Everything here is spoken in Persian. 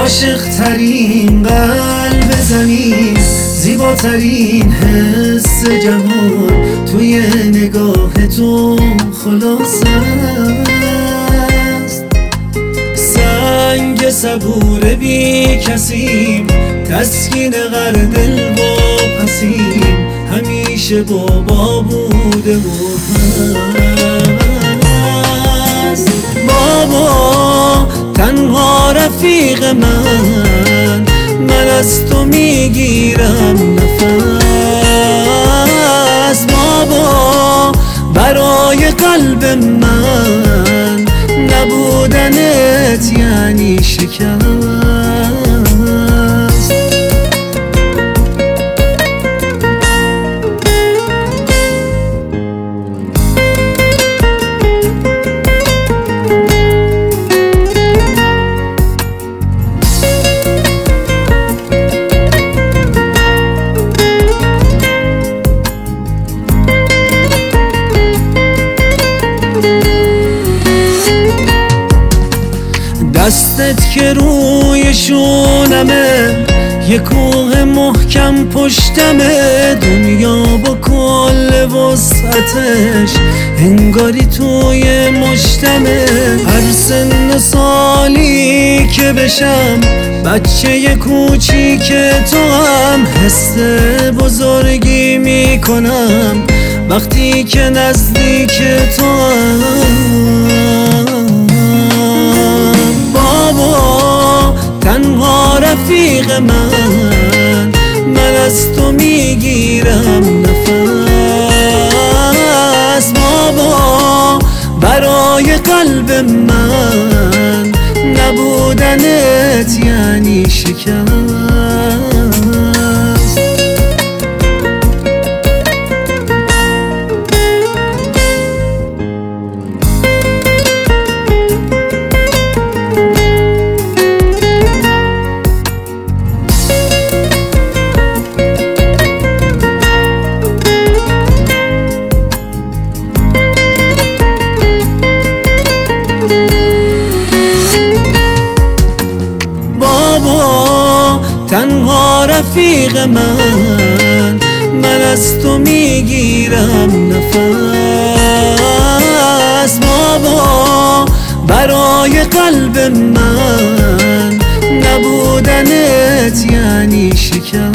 عاشق ترین قلب زمین، زیباترین حس جهان توی نگاه تو خلاص است. سنگ صبور بی کسیم، تسکین غر دل واپسیم، همیشه بابا بوده و هست. بابا تنها رفیق من از تو میگیرم نفس. بابا برای قلب من نبودنت یعنی شکست. دستت که روی شونمه، یه کوه محکم پشتمه، دنیا با کل وسعتش انگاری توی مشتمه. هر سن سالی که بشم بچه کوچیک تو هم حس بزرگی میکنم وقتی که نزدیک تو هم. بابا تنها رفیق من از تو میگیرم نفس. بابا برای قلب من نبودنت یعنی شکست. تنها رفیق من از تو میگیرم نفس. بابا برای قلب من نبودنت یعنی شکست.